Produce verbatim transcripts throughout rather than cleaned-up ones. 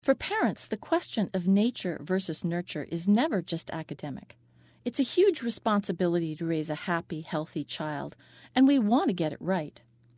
For parents, the question of nature versus nurture is never just academic. It's a huge responsibility to raise a happy, healthy child, and we want to get it right.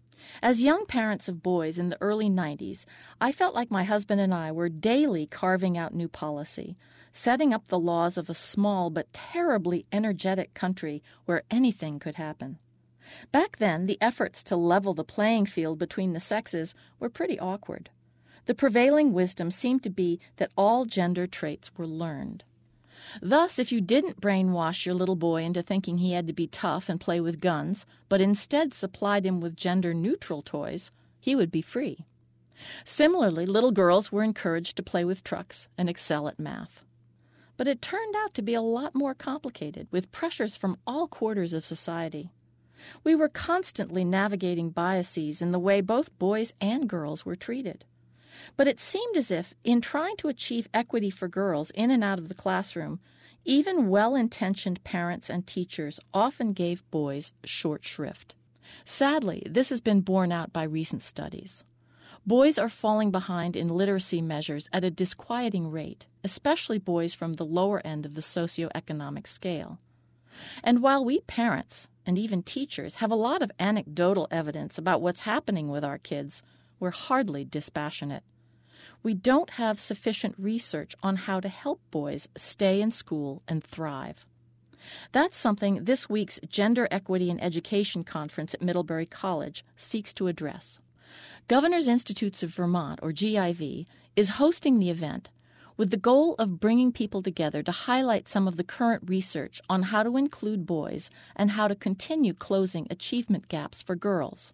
As young parents of boys in the early nineties, I felt like my husband and I were daily carving out new policy, setting up the laws of a small but terribly energetic country where anything could happen. Back then, the efforts to level the playing field between the sexes were pretty awkward. The prevailing wisdom seemed to be that all gender traits were learned. Thus, if you didn't brainwash your little boy into thinking he had to be tough and play with guns, but instead supplied him with gender-neutral toys, he would be free. Similarly, little girls were encouraged to play with trucks and excel at math. But it turned out to be a lot more complicated, with pressures from all quarters of society. We were constantly navigating biases in the way both boys and girls were treated. But it seemed as if, in trying to achieve equity for girls in and out of the classroom, even well-intentioned parents and teachers often gave boys short shrift. Sadly, this has been borne out by recent studies. Boys are falling behind in literacy measures at a disquieting rate, especially boys from the lower end of the socioeconomic scale. And while we parents, and even teachers, have a lot of anecdotal evidence about what's happening with our kids, we're hardly dispassionate. We don't have sufficient research on how to help boys stay in school and thrive. That's something this week's Gender Equity in Education Conference at Middlebury College seeks to address. Governors Institutes of Vermont, or G I V, is hosting the event with the goal of bringing people together to highlight some of the current research on how to include boys and how to continue closing achievement gaps for girls.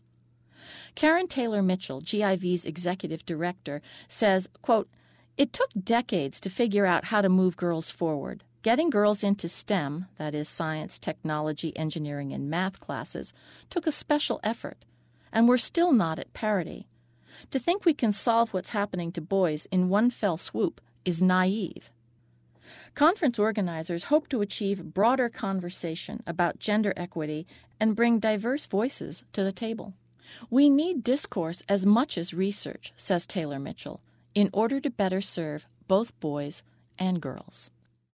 Karen Taylor Mitchell, G I V's executive director, says, quote, "It took decades to figure out how to move girls forward. Getting girls into STEM, that is science, technology, engineering, and math classes, took a special effort, and we're still not at parity. To think we can solve what's happening to boys in one fell swoop is naive." Conference organizers hope to achieve broader conversation about gender equity and bring diverse voices to the table. We need discourse as much as research, says Taylor Mitchell, in order to better serve both boys and girls.